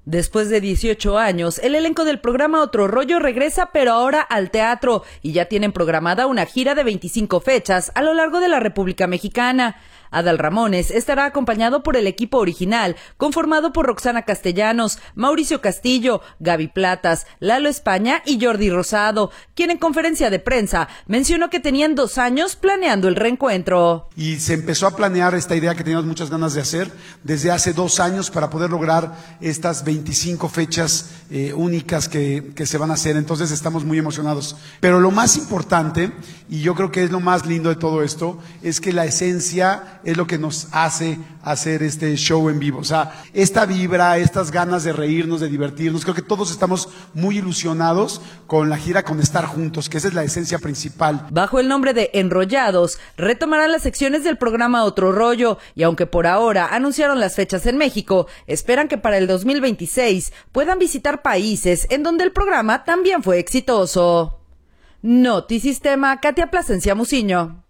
Después de 18 años, el elenco del programa Otro Rollo regresa, pero ahora al teatro, y ya tienen programada una gira de 25 fechas a lo largo de la República Mexicana. Adal Ramones estará acompañado por el equipo original, conformado por Roxana Castellanos, Mauricio Castillo, Gaby Platas, Lalo España y Jordi Rosado, quien en conferencia de prensa mencionó que tenían 2 años planeando el reencuentro. Y se empezó a planear esta idea que teníamos muchas ganas de hacer desde hace 2 años para poder lograr estas 25 fechas únicas que se van a hacer. Entonces estamos muy emocionados. Pero lo más importante, y yo creo que es lo más lindo de todo esto, es que la esencia es lo que nos hace hacer este show en vivo. O sea, esta vibra, estas ganas de reírnos, de divertirnos, creo que todos estamos muy ilusionados con la gira, con estar juntos, que esa es la esencia principal. Bajo el nombre de Enrollados, retomarán las secciones del programa Otro Rollo, y aunque por ahora anunciaron las fechas en México, esperan que para el 2026 puedan visitar países en donde el programa también fue exitoso. Notisistema, Katia Plasencia Muciño.